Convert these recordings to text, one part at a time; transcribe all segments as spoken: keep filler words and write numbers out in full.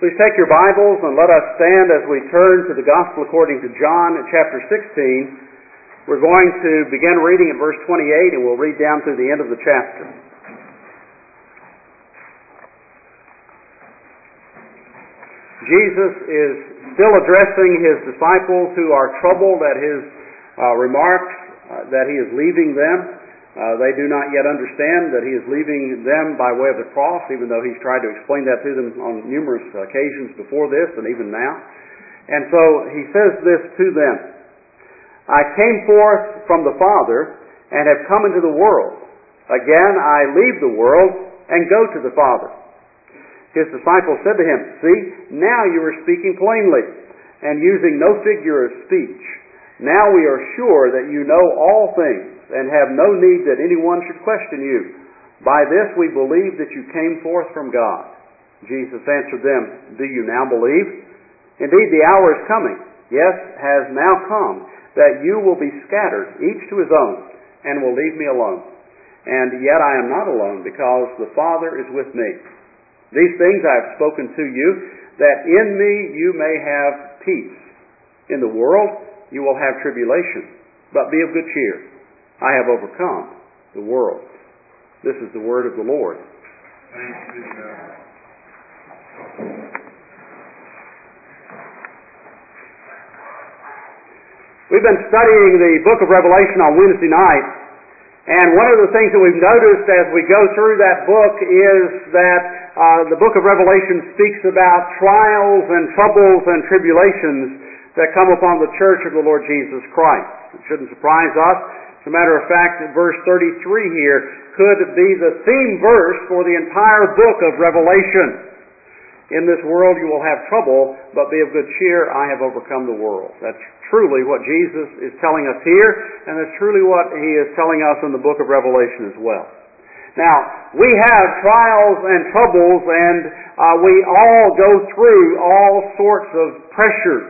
Please take your Bibles and let us stand as we turn to the Gospel according to John at chapter sixteen. We're going to begin reading at verse twenty-eight and we'll read down through the end of the chapter. Jesus is still addressing His disciples who are troubled at His uh, remarks uh, that He is leaving them. Uh, they do not yet understand that He is leaving them by way of the cross, even though He's tried to explain that to them on numerous occasions before this and even now. And so He says this to them: I came forth from the Father and have come into the world. Again I leave the world and go to the Father. His disciples said to Him, See, now you are speaking plainly and using no figure of speech. Now we are sure that you know all things and have no need that anyone should question you. By this we believe that you came forth from God. Jesus answered them, Do you now believe? Indeed, the hour is coming, yes, has now come, that you will be scattered, each to his own, and will leave me alone. And yet I am not alone, because the Father is with me. These things I have spoken to you, that in me you may have peace. In the world you will have tribulation, but be of good cheer. I have overcome the world. This is the word of the Lord. Thanks be to God. We've been studying the book of Revelation on Wednesday night, and one of the things that we've noticed as we go through that book is that uh, the book of Revelation speaks about trials and troubles and tribulations that come upon the church of the Lord Jesus Christ. It shouldn't surprise us. As a matter of fact, verse thirty-three here could be the theme verse for the entire book of Revelation. In this world you will have trouble, but be of good cheer, I have overcome the world. That's truly what Jesus is telling us here, and that's truly what He is telling us in the book of Revelation as well. Now, we have trials and troubles, and uh, we all go through all sorts of pressures.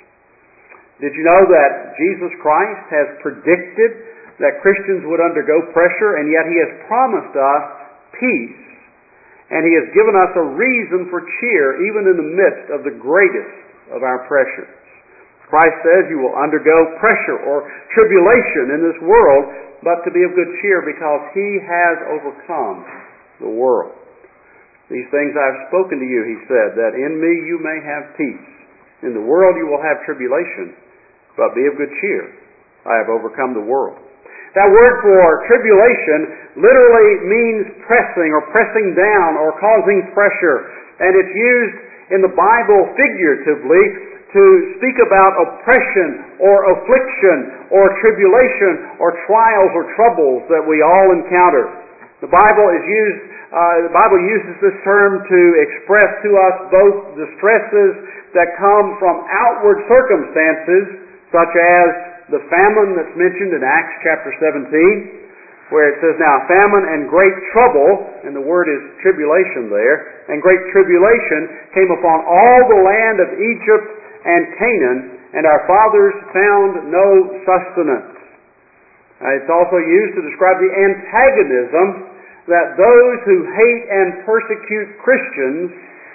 Did you know that Jesus Christ has predicted that Christians would undergo pressure, and yet He has promised us peace, and He has given us a reason for cheer even in the midst of the greatest of our pressures. Christ says you will undergo pressure or tribulation in this world, but to be of good cheer because He has overcome the world. These things I have spoken to you, He said, that in me you may have peace. In the world you will have tribulation, but be of good cheer. I have overcome the world. That word for tribulation literally means pressing or pressing down or causing pressure. And it's used in the Bible figuratively to speak about oppression or affliction or tribulation or trials or troubles that we all encounter. The Bible is used, uh, the Bible uses this term to express to us both the stresses that come from outward circumstances, such as the famine that's mentioned in Acts chapter seventeen, where it says, Now famine and great trouble, and the word is tribulation there, and great tribulation came upon all the land of Egypt and Canaan, and our fathers found no sustenance. Uh, it's also used to describe the antagonism that those who hate and persecute Christians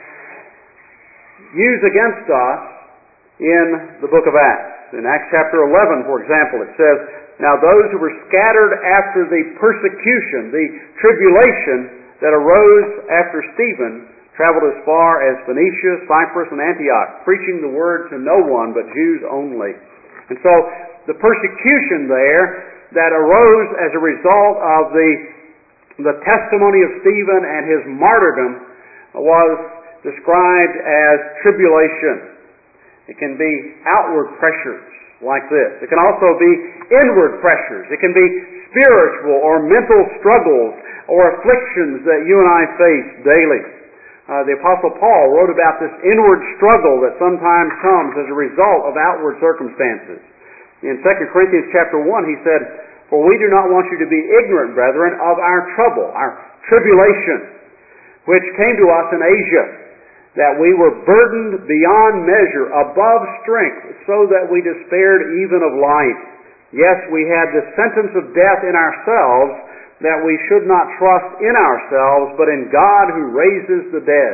use against us in the book of Acts. In Acts chapter eleven, for example, it says, Now those who were scattered after the persecution, the tribulation that arose after Stephen, traveled as far as Phoenicia, Cyprus, and Antioch, preaching the word to no one but Jews only. And so the persecution there that arose as a result of the, the testimony of Stephen and his martyrdom was described as tribulation. It can be outward pressures like this. It can also be inward pressures. It can be spiritual or mental struggles or afflictions that you and I face daily. Uh, the Apostle Paul wrote about this inward struggle that sometimes comes as a result of outward circumstances. In Second Corinthians chapter one, he said, For we do not want you to be ignorant, brethren, of our trouble, our tribulation, which came to us in Asia, that we were burdened beyond measure, above strength, so that we despaired even of life. Yes, we had the sentence of death in ourselves, that we should not trust in ourselves, but in God who raises the dead,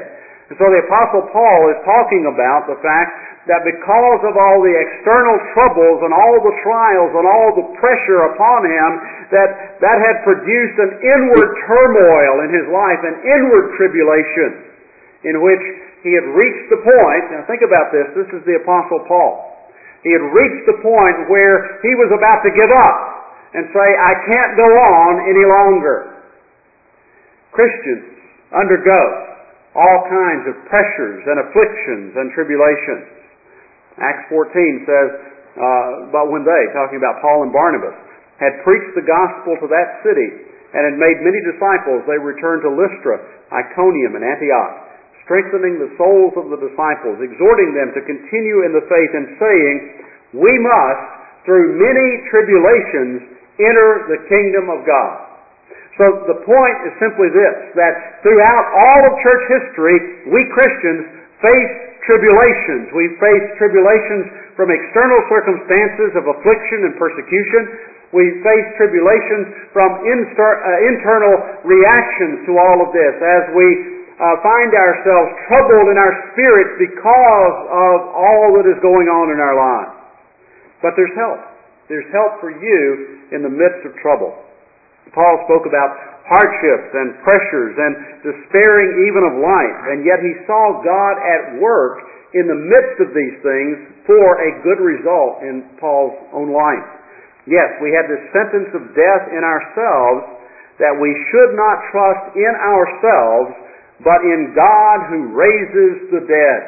And so the Apostle Paul is talking about the fact that because of all the external troubles and all the trials and all the pressure upon him, that that had produced an inward turmoil in his life, an inward tribulation, in which he had reached the point, now think about this, this is the Apostle Paul. He had reached the point where he was about to give up and say, I can't go on any longer. Christians undergo all kinds of pressures and afflictions and tribulations. Acts fourteen says, uh, but when they, talking about Paul and Barnabas, had preached the gospel to that city and had made many disciples, they returned to Lystra, Iconium, and Antioch, strengthening the souls of the disciples, exhorting them to continue in the faith, and saying, we must, through many tribulations, enter the kingdom of God. So the point is simply this, that throughout all of church history, we Christians face tribulations. We face tribulations from external circumstances of affliction and persecution. We face tribulations from inter- uh, internal reactions to all of this as we uh, find ourselves troubled in our spirits because of all that is going on in our lives. But there's help. There's help for you in the midst of trouble. Paul spoke about hardships and pressures and despairing even of life, and yet he saw God at work in the midst of these things for a good result in Paul's own life. Yes, we had this sentence of death in ourselves that we should not trust in ourselves, but in God who raises the dead.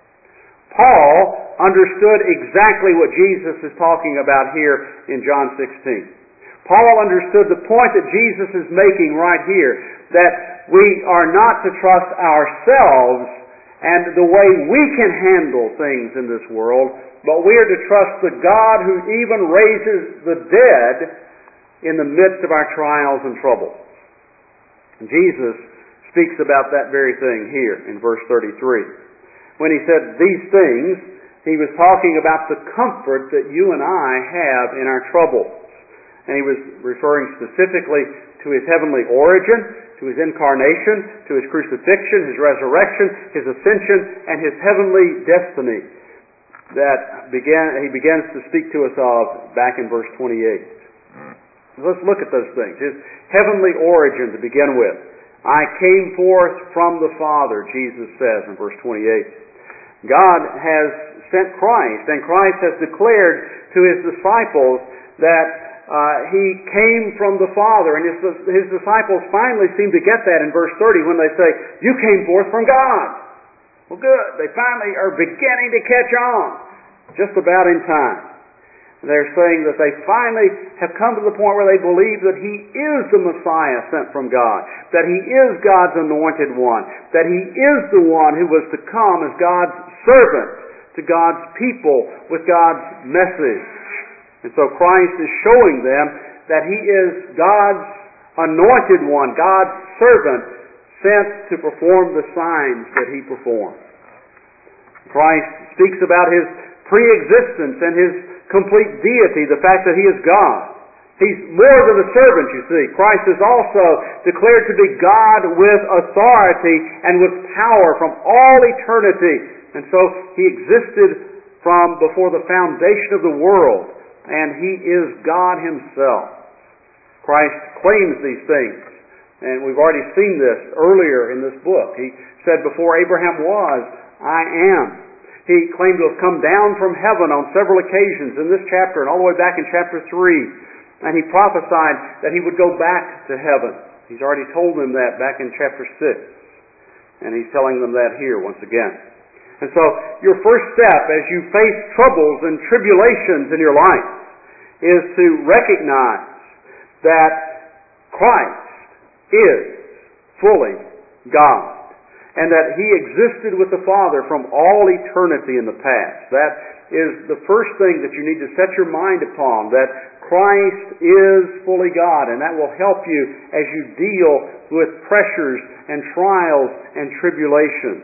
Paul understood exactly what Jesus is talking about here in John sixteen. Paul understood the point that Jesus is making right here, that we are not to trust ourselves and the way we can handle things in this world, but we are to trust the God who even raises the dead in the midst of our trials and troubles. And Jesus speaks about that very thing here in verse thirty-three. When he said these things, he was talking about the comfort that you and I have in our trouble. And he was referring specifically to his heavenly origin, to his incarnation, to his crucifixion, his resurrection, his ascension, and his heavenly destiny that began, he begins to speak to us of back in verse twenty-eight. Let's look at those things. His heavenly origin to begin with. I came forth from the Father, Jesus says in verse twenty-eight. God has sent Christ, and Christ has declared to his disciples that Uh, he came from the Father, and his, his disciples finally seem to get that in verse thirty when they say, you came forth from God. Well, good. They finally are beginning to catch on, just about in time. They're saying that they finally have come to the point where they believe that he is the Messiah sent from God, that he is God's anointed one, that he is the one who was to come as God's servant to God's people with God's message. And so Christ is showing them that he is God's anointed one, God's servant, sent to perform the signs that he performed. Christ speaks about his pre-existence and his complete deity, the fact that he is God. He's more than a servant, you see. Christ is also declared to be God with authority and with power from all eternity. And so he existed from before the foundation of the world. And he is God himself. Christ claims these things. And we've already seen this earlier in this book. He said, before Abraham was, I am. He claimed to have come down from heaven on several occasions in this chapter and all the way back in chapter three. And he prophesied that he would go back to heaven. He's already told them that back in chapter six. And he's telling them that here once again. And so your first step as you face troubles and tribulations in your life is to recognize that Christ is fully God and that he existed with the Father from all eternity in the past. That is the first thing that you need to set your mind upon, that Christ is fully God, and that will help you as you deal with pressures and trials and tribulations.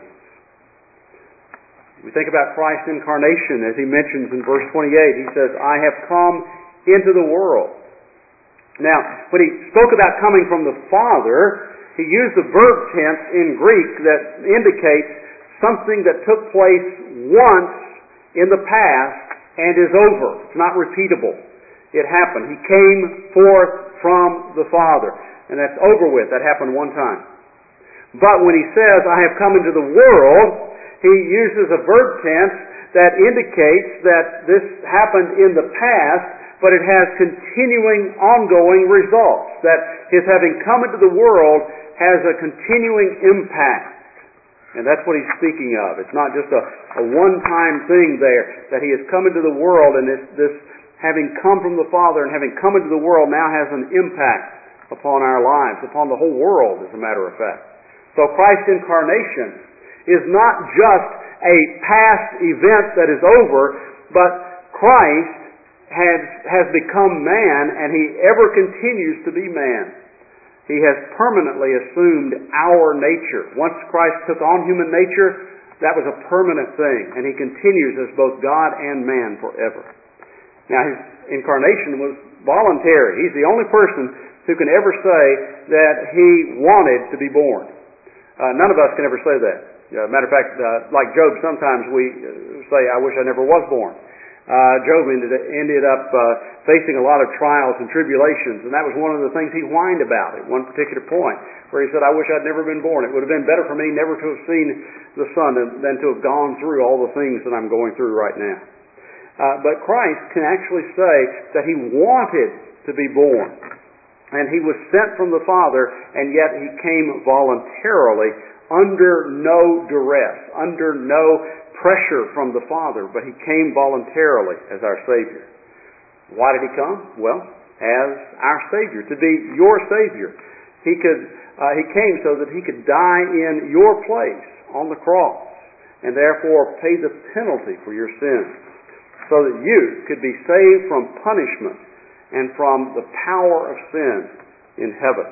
We think about Christ's incarnation, as he mentions in verse twenty-eight. He says, I have come into the world. Now, when he spoke about coming from the Father, he used the verb tense in Greek that indicates something that took place once in the past and is over. It's not repeatable. It happened. He came forth from the Father, and that's over with. That happened one time. But when he says, I have come into the world, he uses a verb tense that indicates that this happened in the past, but it has continuing, ongoing results. That his having come into the world has a continuing impact. And that's what he's speaking of. It's not just a, a one-time thing there, that he has come into the world, and this, this having come from the Father and having come into the world now has an impact upon our lives, upon the whole world, as a matter of fact. So Christ's incarnation is not just a past event that is over, but Christ has, has become man, and he ever continues to be man. He has permanently assumed our nature. Once Christ took on human nature, that was a permanent thing, and he continues as both God and man forever. Now, his incarnation was voluntary. He's the only person who can ever say that he wanted to be born. Uh, none of us can ever say that. Uh, matter of fact, uh, like Job, sometimes we say, I wish I never was born. Uh, Job ended, ended up uh, facing a lot of trials and tribulations, and that was one of the things he whined about at one particular point, where he said, I wish I'd never been born. It would have been better for me never to have seen the sun than, than to have gone through all the things that I'm going through right now. Uh, but Christ can actually say that he wanted to be born, and he was sent from the Father, and yet he came voluntarily, under no duress, under no pressure from the Father, but he came voluntarily as our Savior. Why did he come? Well, as our Savior, to be your Savior. He could. Uh, he came so that he could die in your place on the cross, and therefore pay the penalty for your sins, so that you could be saved from punishment and from the power of sin in heaven.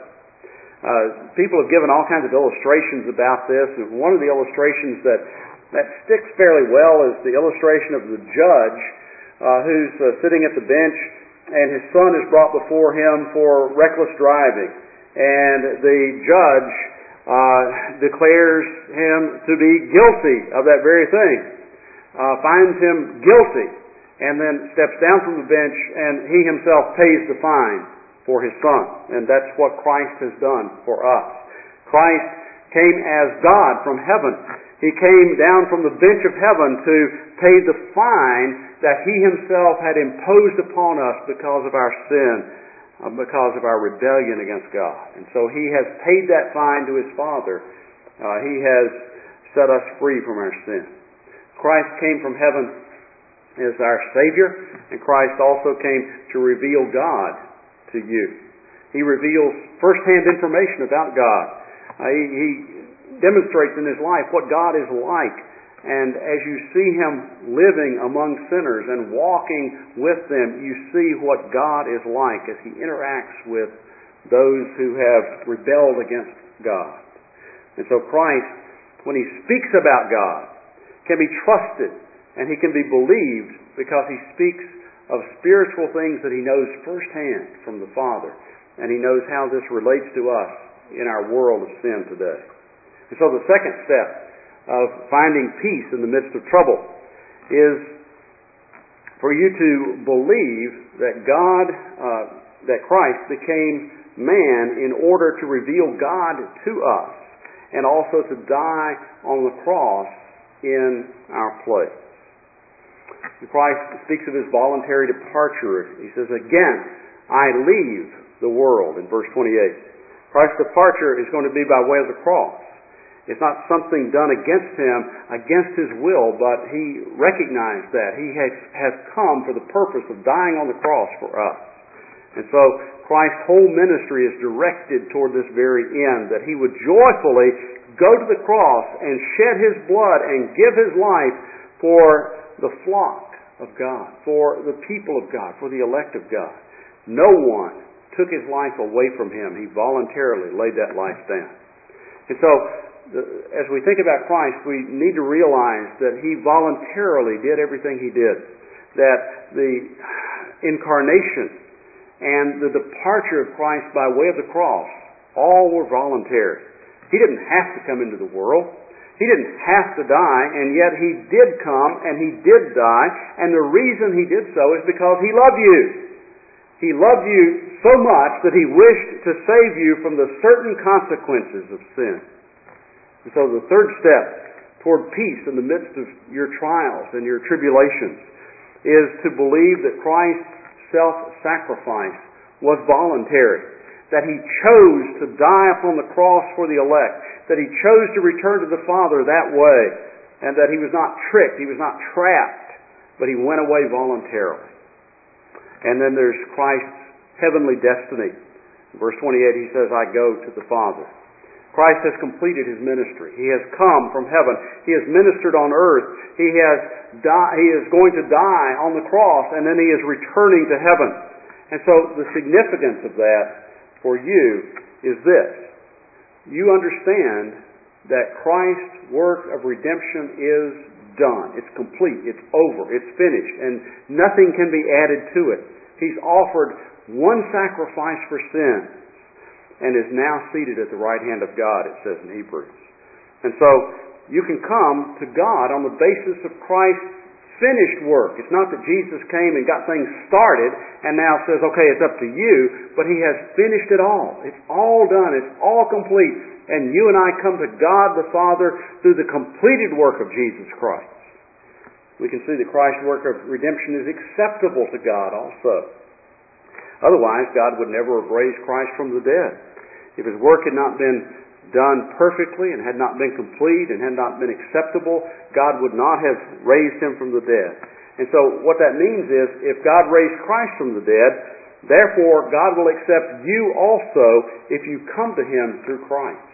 Uh, people have given all kinds of illustrations about this, and one of the illustrations that, that sticks fairly well is the illustration of the judge uh, who's uh, sitting at the bench, and his son is brought before him for reckless driving, and the judge uh, declares him to be guilty of that very thing, uh, finds him guilty, and then steps down from the bench, and he himself pays the fine for his son. And that's what Christ has done for us. Christ came as God from heaven. He came down from the bench of heaven to pay the fine that he himself had imposed upon us because of our sin, uh, because of our rebellion against God. And so he has paid that fine to his Father. Uh, he has set us free from our sin. Christ came from heaven as our Savior, and Christ also came to reveal God to you. He reveals first-hand information about God. Uh, he, he demonstrates in his life what God is like, and as you see him living among sinners and walking with them, you see what God is like as he interacts with those who have rebelled against God. And so Christ, when he speaks about God, can be trusted and he can be believed because he speaks of spiritual things that he knows firsthand from the Father, and he knows how this relates to us in our world of sin today. And so the second step of finding peace in the midst of trouble is for you to believe that God, uh, that Christ became man in order to reveal God to us, and also to die on the cross in our place. Christ speaks of his voluntary departure. He says, again, I leave the world, in verse twenty-eight. Christ's departure is going to be by way of the cross. It's not something done against him, against his will, but he recognized that. He has, has come for the purpose of dying on the cross for us. And so Christ's whole ministry is directed toward this very end, that he would joyfully go to the cross and shed his blood and give his life for the flock of God, for the people of God, for the elect of God. No one took his life away from him. He voluntarily laid that life down. And so, the, as we think about Christ, we need to realize that he voluntarily did everything he did. That the incarnation and the departure of Christ by way of the cross, all were voluntary. He didn't have to come into the world. He didn't have to die, and yet He did come, and He did die, and the reason He did so is because He loved you. He loved you so much that He wished to save you from the certain consequences of sin. And so the third step toward peace in the midst of your trials and your tribulations is to believe that Christ's self-sacrifice was voluntary, that He chose to die upon the cross for the elect, that He chose to return to the Father that way, and that He was not tricked, He was not trapped, but He went away voluntarily. And then there's Christ's heavenly destiny. In verse twenty-eight He says, I go to the Father. Christ has completed His ministry. He has come from heaven. He has ministered on earth. He has di- He is going to die on the cross, and then He is returning to heaven. And so the significance of that for you is this. You understand that Christ's work of redemption is done. It's complete. It's over. It's finished. And nothing can be added to it. He's offered one sacrifice for sin and is now seated at the right hand of God, it says in Hebrews. And so you can come to God on the basis of Christ's finished work. It's not that Jesus came and got things started and now says, okay, it's up to you, but He has finished it all. It's all done. It's all complete. And you and I come to God the Father through the completed work of Jesus Christ. We can see that Christ's work of redemption is acceptable to God also. Otherwise, God would never have raised Christ from the dead. If His work had not been done perfectly and had not been complete and had not been acceptable, God would not have raised Him from the dead. And so what that means is, if God raised Christ from the dead, therefore God will accept you also if you come to Him through Christ.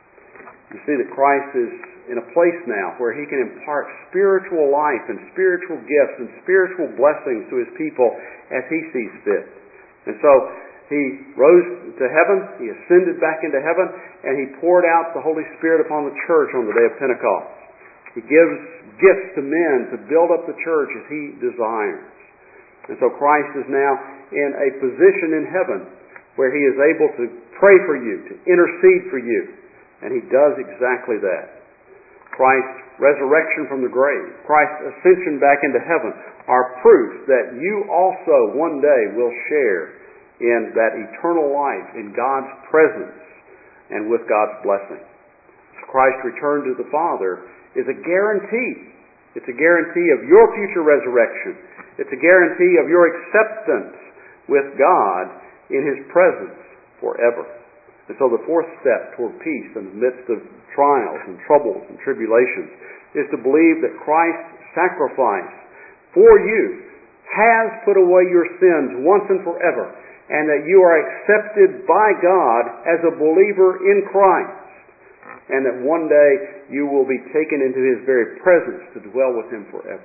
You see that Christ is in a place now where He can impart spiritual life and spiritual gifts and spiritual blessings to His people as He sees fit. And so He rose to heaven, He ascended back into heaven, and He poured out the Holy Spirit upon the church on the day of Pentecost. He gives gifts to men to build up the church as He desires. And so Christ is now in a position in heaven where He is able to pray for you, to intercede for you. And He does exactly that. Christ's resurrection from the grave, Christ's ascension back into heaven are proof that you also one day will share in that eternal life, in God's presence, and with God's blessing. Christ's return to the Father is a guarantee. It's a guarantee of your future resurrection. It's a guarantee of your acceptance with God in His presence forever. And so the fourth step toward peace in the midst of trials and troubles and tribulations is to believe that Christ's sacrifice for you has put away your sins once and forever, and that you are accepted by God as a believer in Christ, and that one day you will be taken into His very presence to dwell with Him forever.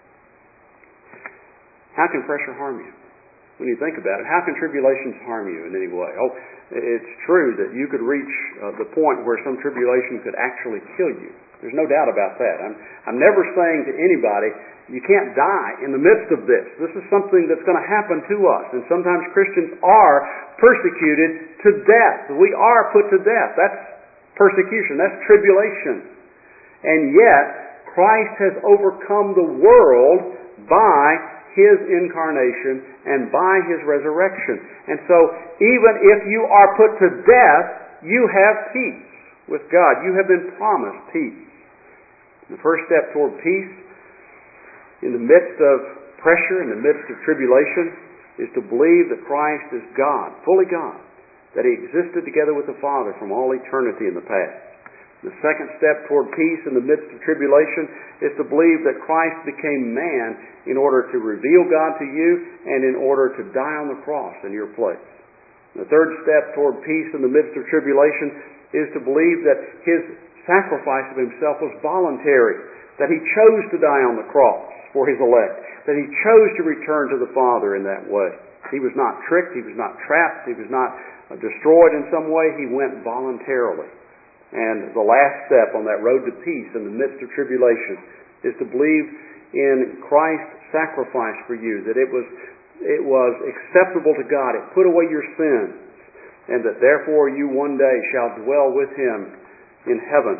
How can pressure harm you? When you think about it, how can tribulations harm you in any way? Oh, it's true that you could reach uh, the point where some tribulation could actually kill you. There's no doubt about that. I'm, I'm never saying to anybody, you can't die in the midst of this. This is something that's going to happen to us. And sometimes Christians are persecuted to death. We are put to death. That's persecution. That's tribulation. And yet, Christ has overcome the world by His incarnation and by His resurrection. And so, even if you are put to death, you have peace with God. You have been promised peace. The first step toward peace in the midst of pressure, in the midst of tribulation, is to believe that Christ is God, fully God, that He existed together with the Father from all eternity in the past. The second step toward peace in the midst of tribulation is to believe that Christ became man in order to reveal God to you and in order to die on the cross in your place. The third step toward peace in the midst of tribulation is to believe that His sacrifice of Himself was voluntary, that He chose to die on the cross for His elect, that He chose to return to the Father in that way. He was not tricked, He was not trapped, He was not destroyed in some way. He went voluntarily. And the last step on that road to peace in the midst of tribulation is to believe in Christ's sacrifice for you, that it was it was acceptable to God. It put away your sins, and that therefore you one day shall dwell with Him in heaven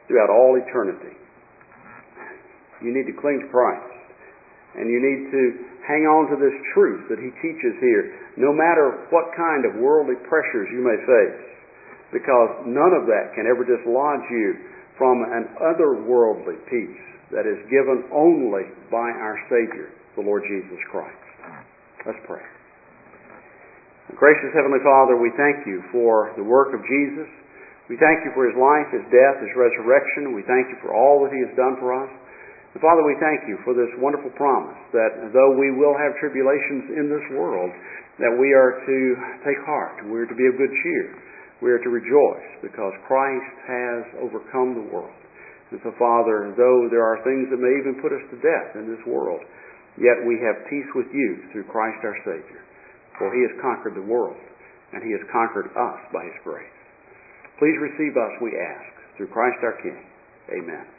throughout all eternity. You need to cling to Christ. And you need to hang on to this truth that He teaches here, no matter what kind of worldly pressures you may face, because none of that can ever dislodge you from an otherworldly peace that is given only by our Savior, the Lord Jesus Christ. Let's pray. Gracious Heavenly Father, we thank You for the work of Jesus. We thank You for His life, His death, His resurrection. We thank You for all that He has done for us. And Father, we thank You for this wonderful promise that though we will have tribulations in this world, that we are to take heart. We are to be of good cheer. We are to rejoice because Christ has overcome the world. And so, Father, though there are things that may even put us to death in this world, yet we have peace with You through Christ our Savior. For He has conquered the world, and He has conquered us by His grace. Please receive us, we ask, through Christ our King. Amen.